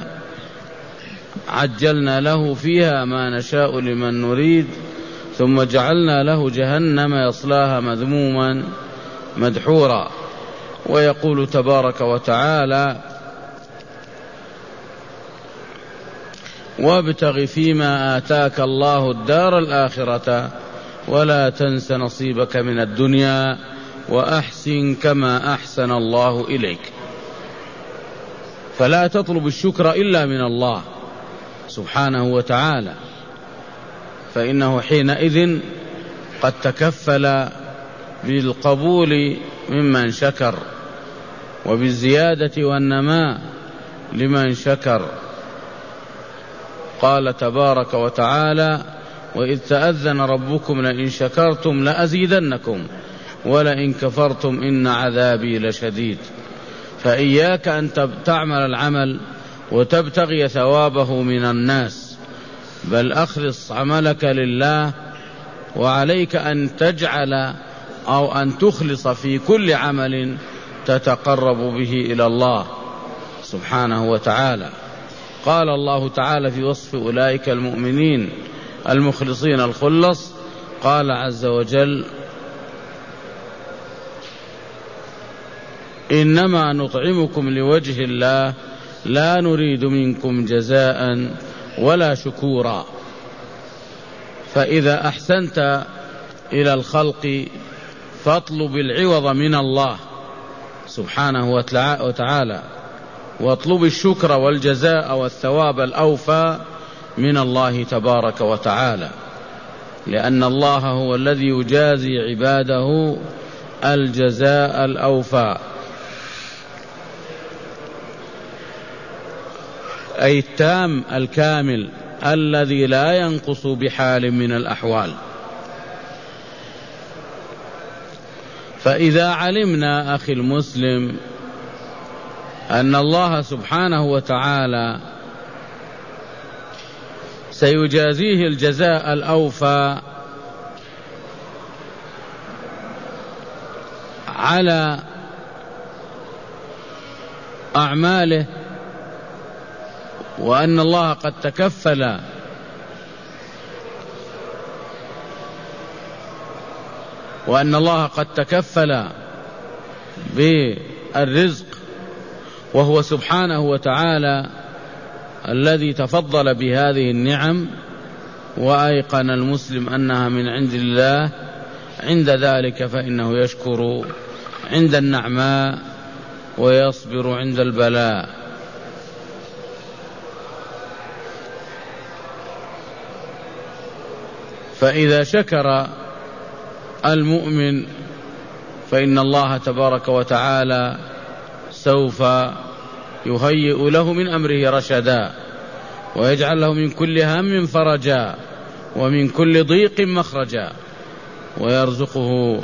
عجلنا له فيها ما نشاء لمن نريد ثم جعلنا له جهنم يصلاها مذموما مدحورا. ويقول تبارك وتعالى: وابتغ فيما آتاك الله الدار الآخرة ولا تنس نصيبك من الدنيا وأحسن كما أحسن الله إليك. فلا تطلب الشكر إلا من الله سبحانه وتعالى، فإنه حينئذ قد تكفل بالقبول ممن شكر وبالزيادة والنماء لمن شكر. قال تبارك وتعالى: وإذ تأذن ربكم لئن شكرتم لأزيدنكم ولئن كفرتم إن عذابي لشديد. فإياك أن تعمل العمل وتبتغي ثوابه من الناس، بل أخلص عملك لله، وعليك أن تجعل أو أن تخلص في كل عمل تتقرب به إلى الله سبحانه وتعالى. قال الله تعالى في وصف أولئك المؤمنين المخلصين الخلص، قال عز وجل: إنما نطعمكم لوجه الله لا نريد منكم جزاء ولا شكورا. فإذا أحسنت إلى الخلق فاطلب العوض من الله سبحانه وتعالى، واطلب الشكر والجزاء والثواب الأوفى من الله تبارك وتعالى، لأن الله هو الذي يجازي عباده الجزاء الأوفى، أي التام الكامل الذي لا ينقص بحال من الأحوال. فإذا علمنا أخي المسلم أن الله سبحانه وتعالى سيجازيه الجزاء الأوفى على أعماله، وأن الله قد تكفل بالرزق، وهو سبحانه وتعالى الذي تفضل بهذه النعم، وأيقن المسلم أنها من عند الله، عند ذلك فإنه يشكر عند النعماء ويصبر عند البلاء. فإذا شكر المؤمن فإن الله تبارك وتعالى سوف يهيئ له من أمره رشدا، ويجعل له من كل هم فرجا ومن كل ضيق مخرجا، ويرزقه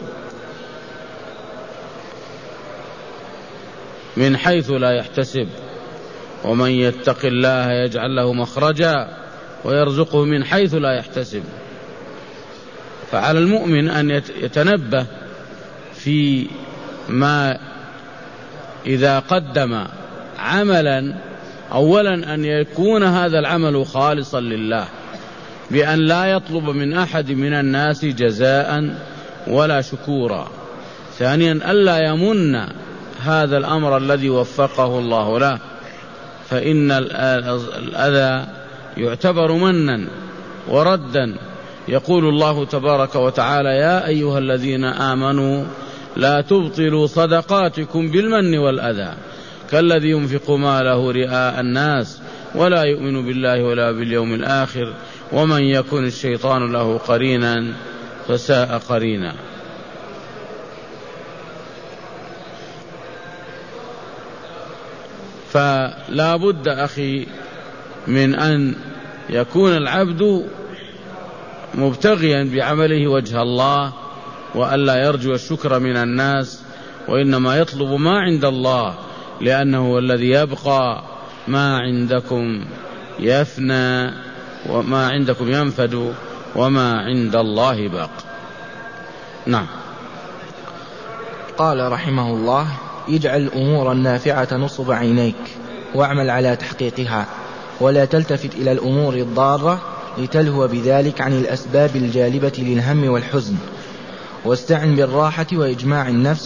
من حيث لا يحتسب. ومن يتق الله يجعل له مخرجا ويرزقه من حيث لا يحتسب. فعلى المؤمن أن يتنبه في ما إذا قدم عملا، أولا أن يكون هذا العمل خالصا لله، بأن لا يطلب من أحد من الناس جزاء ولا شكورا. ثانيا ألا يمن هذا الأمر الذي وفقه الله له، فإن الأذى يعتبر منا وردا. يقول الله تبارك وتعالى: يا أيها الذين آمنوا لا تبطلوا صدقاتكم بالمن والأذى كالذي ينفق ماله رئاء الناس ولا يؤمن بالله ولا باليوم الآخر ومن يكن الشيطان له قرينا فساء قرينا. فلا بد أخي من أن يكون العبد مبتغيا بعمله وجه الله وألا يرجو الشكر من الناس، وإنما يطلب ما عند الله، لأنه هو الذي يبقى. ما عندكم يفنى وما عندكم ينفد وما عند الله باق. نعم.
قال رحمه الله: اجعل الأمور النافعة نصب عينيك واعمل على تحقيقها، ولا تلتفت إلى الأمور الضارة لتلهو بذلك عن الأسباب الجالبة للهم والحزن، واستعن بالراحة وإجماع النفس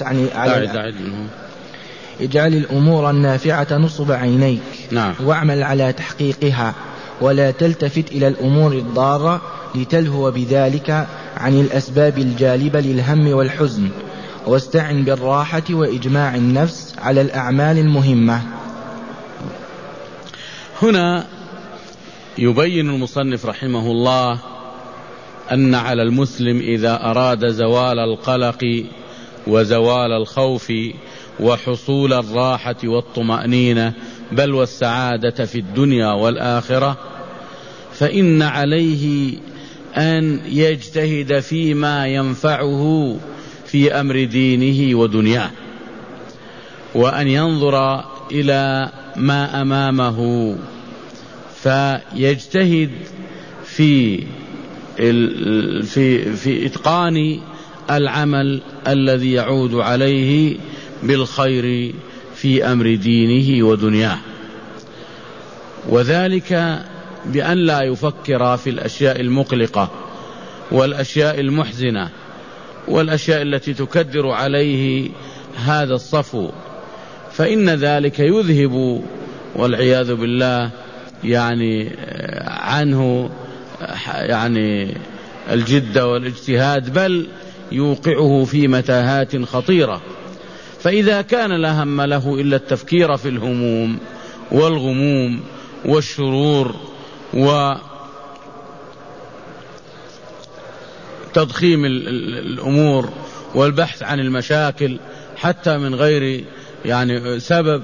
اجعل الأمور النافعة نصب عينيك.
نعم.
واعمل على تحقيقها، ولا تلتفت إلى الأمور الضارة لتلهو بذلك عن الأسباب الجالبة للهم والحزن، واستعن بالراحة وإجماع النفس على الأعمال المهمة.
هنا يبين المصنف رحمه الله أن على المسلم إذا أراد زوال القلق وزوال الخوف وحصول الراحة والطمأنينة بل والسعادة في الدنيا والآخرة، فإن عليه أن يجتهد فيما ينفعه في أمر دينه ودنياه، وأن ينظر إلى ما أمامه فيجتهد في إتقان العمل الذي يعود عليه بالخير في أمر دينه ودنياه، وذلك بأن لا يفكر في الأشياء المقلقة والأشياء المحزنة والأشياء التي تكدر عليه هذا الصفو، فإن ذلك يذهب والعياذ بالله عنه الجد والاجتهاد، بل يوقعه في متاهات خطيرة. فإذا كان لا هم له إلا التفكير في الهموم والغموم والشرور وتضخيم الأمور والبحث عن المشاكل حتى من غير سبب،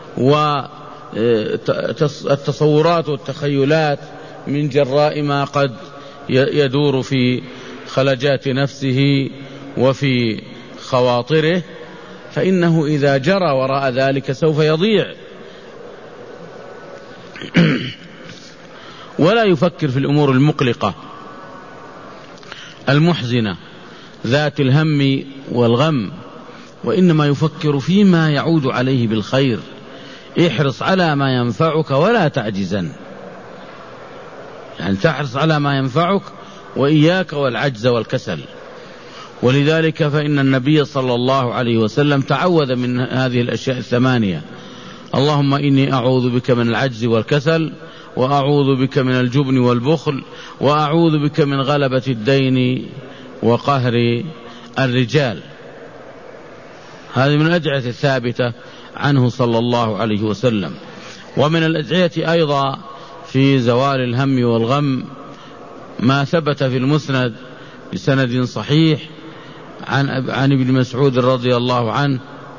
والتصورات والتخيلات من جراء ما قد يدور في خلجات نفسه وفي خواطره، فإنه إذا جرى وراء ذلك سوف يضيع. ولا يفكر في الأمور المقلقة المحزنة ذات الهم والغم، وإنما يفكر فيما يعود عليه بالخير. احرص على ما ينفعك ولا تعجزن، تحرص على ما ينفعك وإياك والعجز والكسل. ولذلك فإن النبي صلى الله عليه وسلم تعوذ من هذه الأشياء الثمانية: اللهم إني أعوذ بك من العجز والكسل، وأعوذ بك من الجبن والبخل، وأعوذ بك من غلبة الدين وقهر الرجال. هذه من الأدعية الثابتة عنه صلى الله عليه وسلم. ومن الأدعية أيضا في زوال الهم والغم ما ثبت في المسند بسند صحيح عن ابن مسعود رضي الله عنه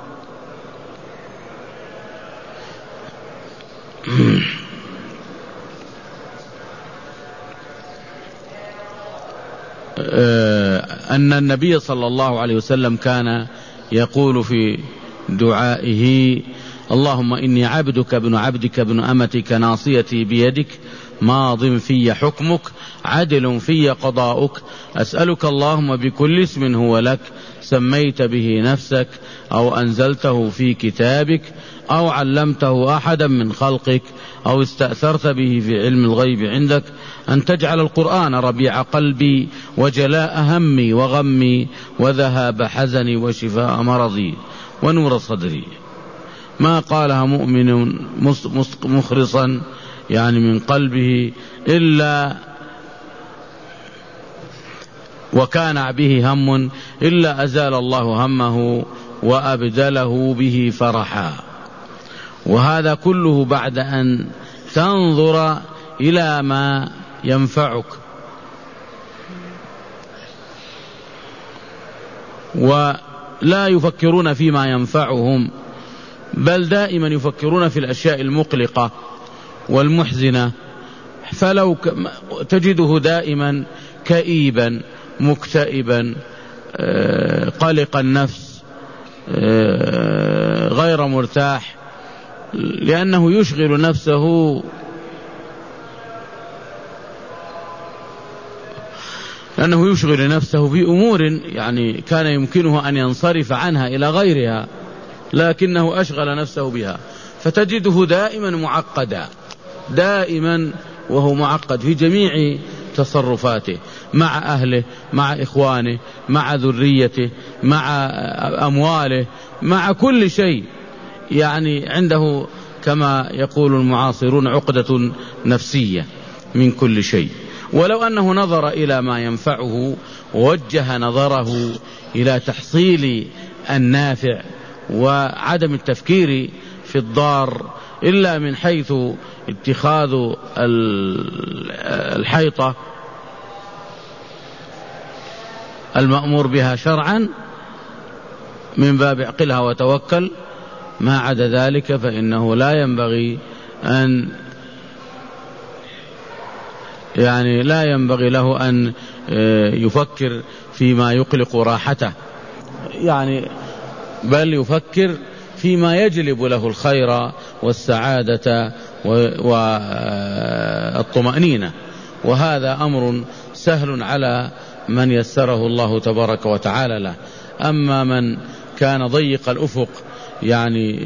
أن النبي صلى الله عليه وسلم كان يقول في دعائه: اللهم إني عبدك ابن عبدك ابن أمتك ناصيتي بيدك ماض في حكمك عدل في قضاؤك أسألك اللهم بكل اسم هو لك سميت به نفسك أو أنزلته في كتابك أو علمته أحدا من خلقك أو استأثرت به في علم الغيب عندك أن تجعل القرآن ربيع قلبي وجلاء همي وغمي وذهاب حزني وشفاء مرضي ونور صدري. ما قالها مؤمن مخلصا من قلبه إلا وكان به هم إلا أزال الله همه وأبدله به فرحا. وهذا كله بعد أن تنظر إلى ما ينفعك، ولا يفكرون فيما ينفعهم، بل دائما يفكرون في الأشياء المقلقة والمحزنة. فلو تجده دائما كئيبا مكتئبا قلق النفس غير مرتاح، لأنه يشغل نفسه في أمور يعني كان يمكنه أن ينصرف عنها إلى غيرها، لكنه أشغل نفسه بها، فتجده دائما معقدا، دائما وهو معقد في جميع تصرفاته، مع أهله، مع إخوانه، مع ذريته، مع أمواله، مع كل شيء. يعني عنده كما يقول المعاصرون عقدة نفسية من كل شيء. ولو أنه نظر إلى ما ينفعه ووجه نظره إلى تحصيل النافع وعدم التفكير في الضار إلا من حيث اتخاذ الحيطة المأمور بها شرعا من باب اعقلها وتوكل، ما عدا ذلك فإنه لا ينبغي له أن يفكر فيما يقلق راحته، يعني بل يفكر فيما يجلب له الخير والسعادة والطمأنينة. وهذا أمر سهل على من يسره الله تبارك وتعالى له. أما من كان ضيق الأفق يعني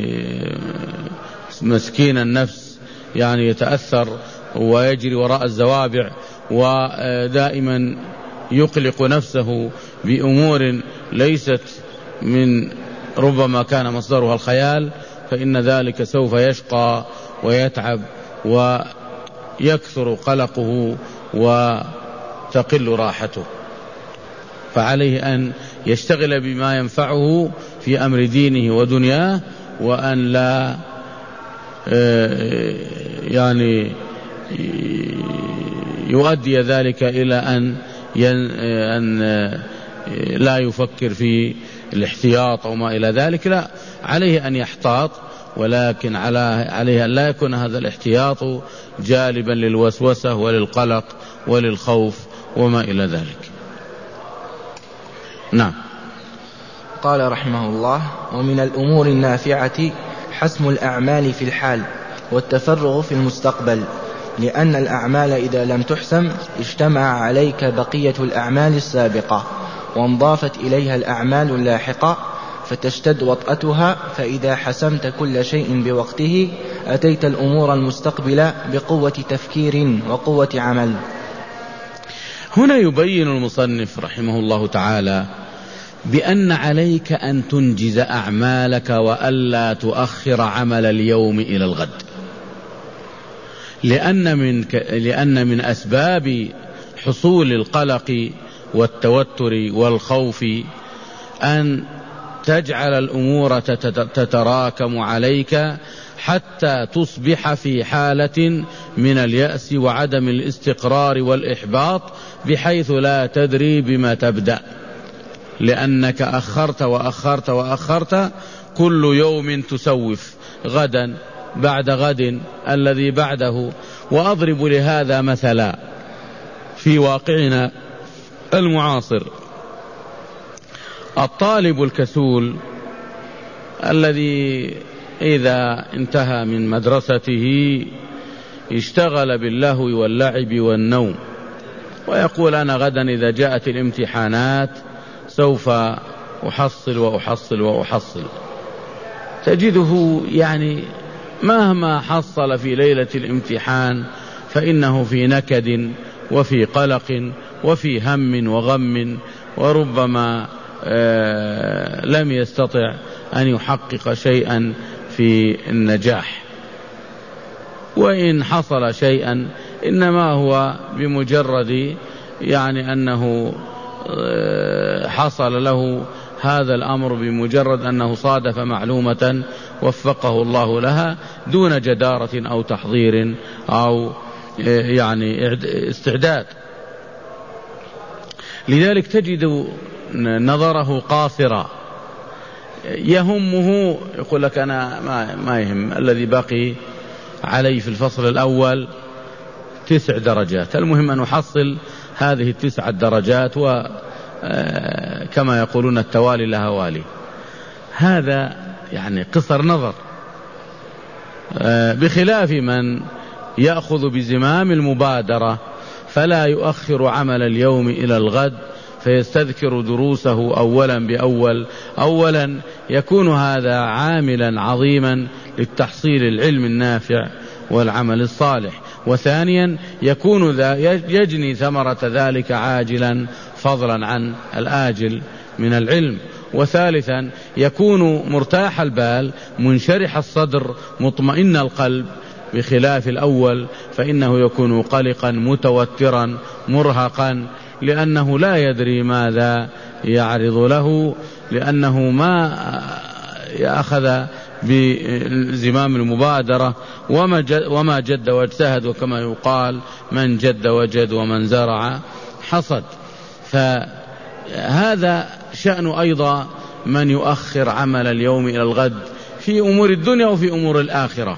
مسكين النفس، يعني يتأثر ويجري وراء الزوابع ودائما يقلق نفسه بأمور ليست من ربما كان مصدرها الخيال، فإن ذلك سوف يشقى ويتعب ويكثر قلقه وتقل راحته. فعليه أن يشتغل بما ينفعه في أمر دينه ودنياه، وأن لا يعني يؤدي ذلك إلى أن لا يفكر في الاحتياط أو ما إلى ذلك. لا، عليه أن يحتاط، ولكن عليه أن لا يكون هذا الاحتياط جالبا للوسوسة وللقلق وللخوف وما إلى ذلك. نعم.
قال رحمه الله: ومن الأمور النافعة حسم الأعمال في الحال والتفرغ في المستقبل، لأن الأعمال إذا لم تحسم اجتمع عليك بقية الأعمال السابقة وانضافت إليها الأعمال اللاحقة فتشتد وطأتها، فإذا حسمت كل شيء بوقته أتيت الأمور المستقبلة بقوة تفكير وقوة عمل.
هنا يبين المصنف رحمه الله تعالى بأن عليك أن تنجز أعمالك وألا تؤخر عمل اليوم إلى الغد، لأن من أسباب حصول القلق والتوتر والخوف أن تجعل الأمور تتراكم عليك حتى تصبح في حالة من اليأس وعدم الاستقرار والإحباط، بحيث لا تدري بما تبدأ، لأنك أخرت وأخرت وأخرت، كل يوم تسوف، غدا بعد غد الذي بعده. وأضرب لهذا مثلا في واقعنا المعاصر: الطالب الكسول الذي إذا انتهى من مدرسته اشتغل باللهو واللعب والنوم، ويقول: أنا غدا إذا جاءت الامتحانات سوف أحصل وأحصل وأحصل. تجده يعني مهما حصل في ليلة الامتحان فإنه في نكد وفي قلق وفي هم وغم، وربما لم يستطع أن يحقق شيئا في النجاح، وإن حصل شيئا إنما هو بمجرد يعني أنه حصل له هذا الأمر بمجرد أنه صادف معلومة وفقه الله لها دون جدارة أو تحضير أو يعني استعداد. لذلك تجد نظره قاصرا، يهمه يقول لك أنا ما يهم، الذي بقي علي في الفصل الأول 9 درجات، المهم أن أحصل هذه 9 درجات، وكما يقولون التوالي لها والي. هذا يعني قصر نظر، بخلاف من يأخذ بزمام المبادرة فلا يؤخر عمل اليوم إلى الغد، فيستذكر دروسه أولا بأول. أولا يكون هذا عاملا عظيما للتحصيل العلم النافع والعمل الصالح، وثانيا يكون يجني ثمرة ذلك عاجلا فضلا عن الآجل من العلم، وثالثا يكون مرتاح البال منشرح الصدر مطمئن القلب، بخلاف الأول فإنه يكون قلقا متوترا مرهقا، لأنه لا يدري ماذا يعرض له، لأنه ما يأخذ بزمام المبادرة وما جد واجتهد، وكما يقال من جد وجد ومن زرع حصد. فهذا شأن أيضا من يؤخر عمل اليوم إلى الغد في أمور الدنيا وفي أمور الآخرة.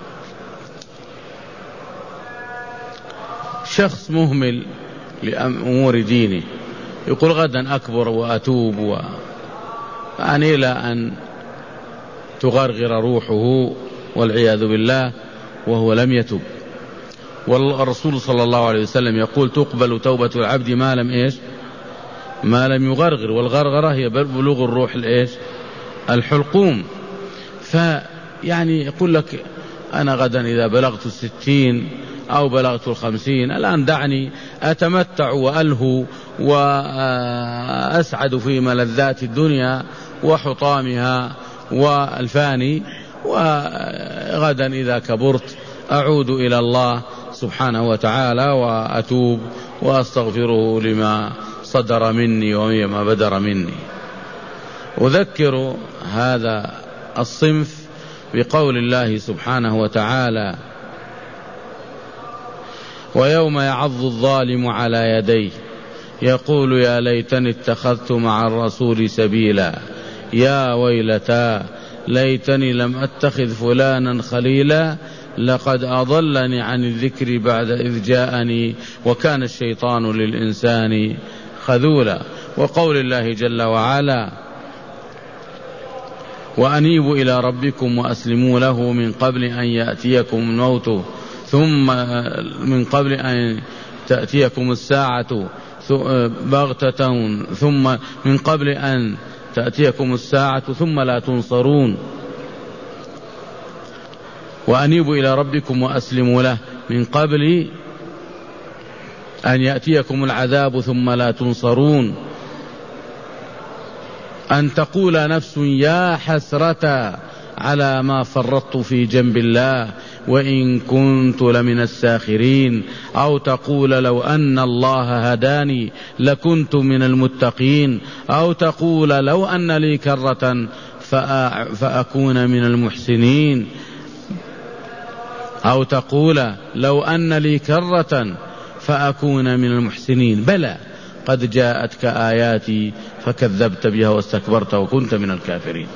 شخص مهمل لأمور دينه يقول غدا أكبر وأتوب يعني إلى أن تغرغر روحه والعياذ بالله وهو لم يتب. والرسول صلى الله عليه وسلم يقول تقبل توبة العبد ما لم ما لم يغرغر، والغرغرة هي بلوغ الروح الحلقوم. فيعني يقول لك أنا غدا إذا بلغت 60 أو بلغت 50 الآن دعني أتمتع وألهو وأسعد في ملذات الدنيا وحطامها والفاني، وغدا إذا كبرت أعود إلى الله سبحانه وتعالى وأتوب وأستغفره لما صدر مني وما بدر مني. أذكر هذا الصنف بقول الله سبحانه وتعالى ويوم يعض الظالم على يديه يقول يا ليتني اتخذت مع الرسول سبيلا يا ويلتى ليتني لم أتخذ فلانا خليلا لقد أضلني عن الذكر بعد إذ جاءني وكان الشيطان للإنسان خذولا. وقول الله جل وعلا وأنيبوا إلى ربكم وأسلموا له من قبل أن يأتيكم الموت ثم من قبل أن تأتيكم الساعة بغتة ثم من قبل أن تأتيكم الساعة ثم لا تنصرون. وأنيبوا إلى ربكم وأسلموا له من قبل أن يأتيكم العذاب ثم لا تنصرون. أن تقول نفس يا حسرة على ما فرطت في جنب الله وإن كنت لمن الساخرين، أو تقول لو أن الله هداني لكنت من المتقين، أو تقول لو أن لي كرة فأكون من المحسنين، أو تقول لو أن لي كرة فأكون من المحسنين. بلى قد جاءتك آياتي فكذبت بها واستكبرت وكنت من الكافرين.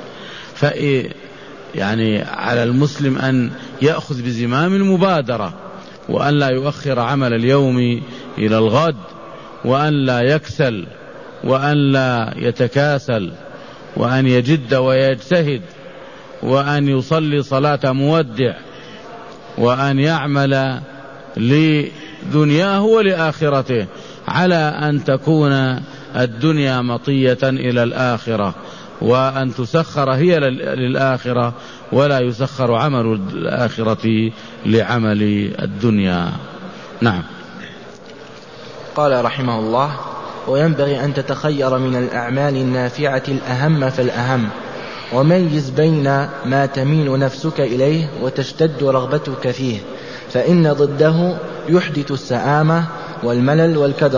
يعني على المسلم أن يأخذ بزمام المبادرة وأن لا يؤخر عمل اليوم إلى الغد، وأن لا يكسل وأن لا يتكاسل، وأن يجد ويجتهد، وأن يصلي صلاة مودع، وأن يعمل لدنياه ولآخرته على أن تكون الدنيا مطية إلى الآخرة، وأن تسخر هي للآخرة ولا يسخر عمل الآخرة لعمل الدنيا. نعم.
قال رحمه الله وينبغي أن تتخير من الأعمال النافعة الأهم فالأهم، وميز بين ما تميل نفسك إليه وتشتد رغبتك فيه، فإن ضده يحدث السآمة والملل والكدر.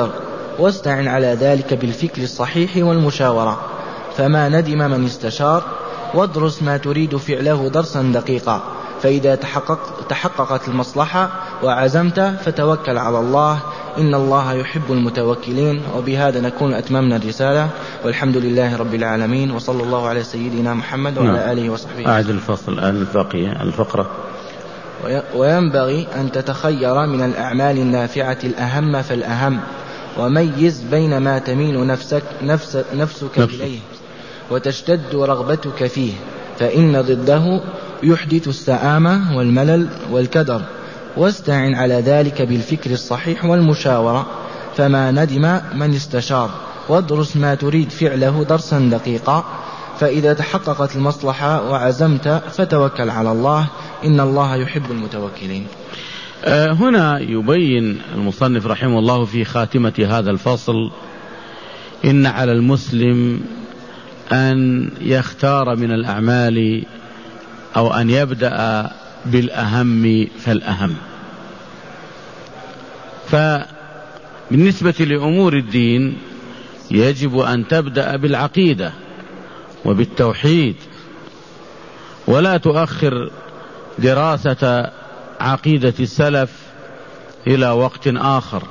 واستعن على ذلك بالفكر الصحيح والمشاورة، فما ندم من استشار، وادرس ما تريد فعله درسا دقيقا، فإذا تحققت المصلحة وعزمت فتوكل على الله، إن الله يحب المتوكلين. وبهذا نكون أتممنا الرسالة، والحمد لله رب العالمين، وصلى الله على سيدنا محمد وعلى آله وصحبه.
أعد الفصل البقية الفقرة.
وينبغي أن تتخير من الأعمال النافعة الأهم فالأهم، وميز بين ما تميل نفسك إليه وتشتد رغبتك فيه، فإن ضده يحدث السآمة والملل والكدر، واستعن على ذلك بالفكر الصحيح والمشاورة، فما ندم من استشار، وادرس ما تريد فعله درسا دقيقا، فإذا تحققت المصلحة وعزمت فتوكل على الله، إن الله يحب المتوكلين.
هنا يبين المصنف رحمه الله في خاتمة هذا الفصل إن على المسلم أن يختار من الأعمال أو أن يبدأ بالأهم فالأهم. فبالنسبة لأمور الدين يجب أن تبدأ بالعقيدة وبالتوحيد، ولا تؤخر دراسة عقيدة السلف إلى وقت آخر.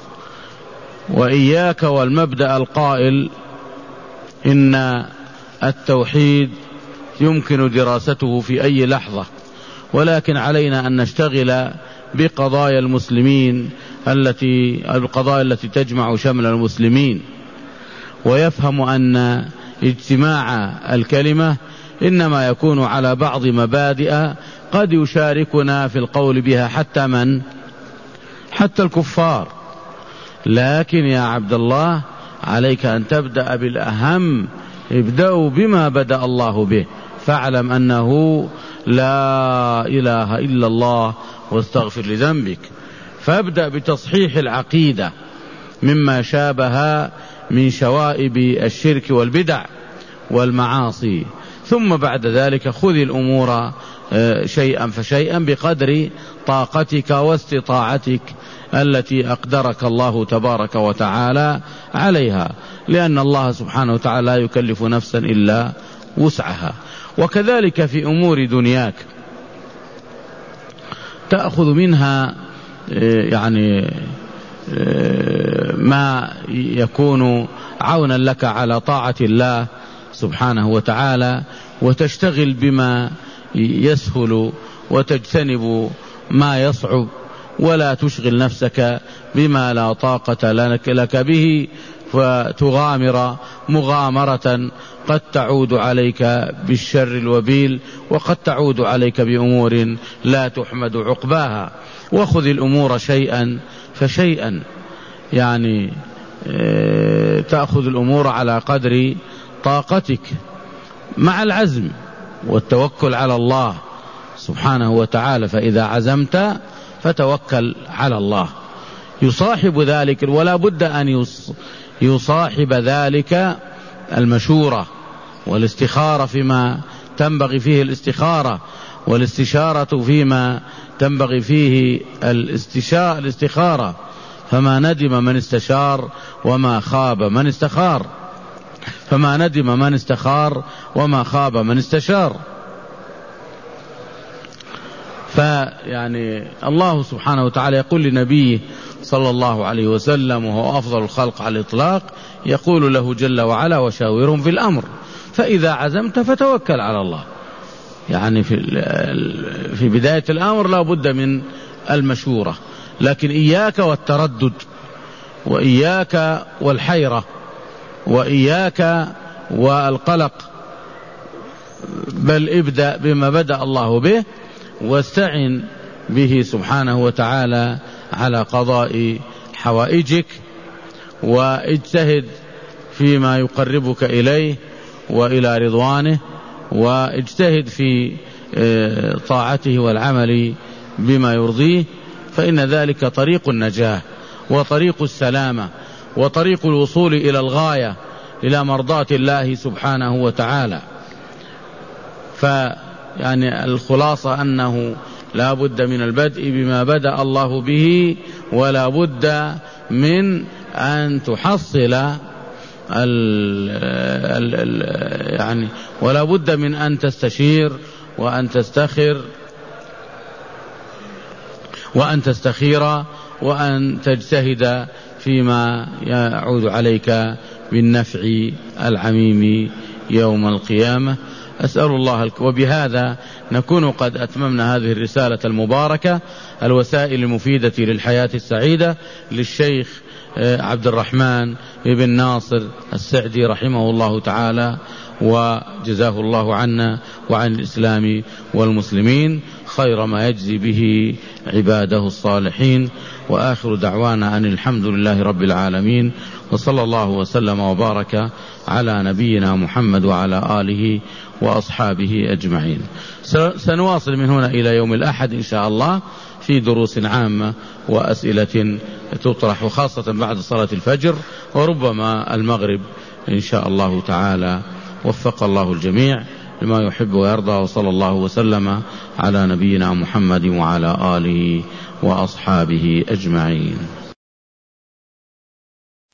وإياك والمبدأ القائل إن التوحيد يمكن دراسته في أي لحظة، ولكن علينا أن نشتغل بقضايا المسلمين القضايا التي تجمع شمل المسلمين، ويفهم أن اجتماع الكلمة إنما يكون على بعض مبادئ قد يشاركنا في القول بها حتى الكفار. لكن يا عبد الله عليك أن تبدأ بالأهم، ابدأوا بما بدأ الله به، فاعلم أنه لا إله إلا الله واستغفر لذنبك. فابدأ بتصحيح العقيدة مما شابه من شوائب الشرك والبدع والمعاصي، ثم بعد ذلك خذ الأمور شيئا فشيئا بقدر طاقتك واستطاعتك التي أقدرك الله تبارك وتعالى عليها، لأن الله سبحانه وتعالى لا يكلف نفسا إلا وسعها. وكذلك في أمور دنياك تأخذ منها ما يكون عونا لك على طاعة الله سبحانه وتعالى، وتشتغل بما يسهل وتجتنب ما يصعب، ولا تشغل نفسك بما لا طاقة لك به، فتغامر مغامرة قد تعود عليك بالشر الوبيل، وقد تعود عليك بأمور لا تحمد عقباها. وخذ الأمور شيئا فشيئا، تأخذ الأمور على قدر طاقتك مع العزم والتوكل على الله سبحانه وتعالى. فإذا عزمت فتوكل على الله. يصاحب ذلك، ولا بد أن يصاحب ذلك المشورة والاستخارة فيما تنبغي فيه الاستخارة، والاستشارة فيما تنبغي فيه الاستخارة. فما ندم من استشار وما خاب من استخار، فما ندم من استخار وما خاب من استشار. الله سبحانه وتعالى يقول لنبيه صلى الله عليه وسلم، وهو أفضل الخلق على الإطلاق، يقول له جل وعلا: وشاورهم في الأمر فإذا عزمت فتوكل على الله. في بداية الأمر لا بد من المشورة، لكن إياك والتردد، وإياك والحيرة، وإياك والقلق، بل ابدأ بما بدأ الله به، واستعن به سبحانه وتعالى على قضاء حوائجك، واجتهد فيما يقربك إليه وإلى رضوانه، واجتهد في طاعته والعمل بما يرضيه، فإن ذلك طريق النجاة وطريق السلامة وطريق الوصول إلى الغاية، إلى مرضاة الله سبحانه وتعالى. الخلاصة أنه لا بد من البدء بما بدأ الله به، ولا بد من أن تحصل يعني ولا بد من أن تستشير وأن تستخير وأن تجتهد فيما يعود عليك بالنفع العميم يوم القيامة. أسأل الله وبهذا نكون قد أتممنا هذه الرسالة المباركة، الوسائل المفيدة للحياة السعيدة، للشيخ عبد الرحمن بن ناصر السعدي رحمه الله تعالى، وجزاه الله عنا وعن الإسلام والمسلمين خير ما يجزي به عباده الصالحين. وآخر دعوانا أن الحمد لله رب العالمين، وصلى الله وسلم وبارك على نبينا محمد وعلى آله وأصحابه أجمعين. سنواصل من هنا إلى يوم الأحد إن شاء الله في دروس عامة وأسئلة تطرح، خاصة بعد صلاة الفجر وربما المغرب إن شاء الله تعالى. وفق الله الجميع لما يحب ويرضى، وصلى الله وسلم على نبينا محمد وعلى آله وأصحابه أجمعين.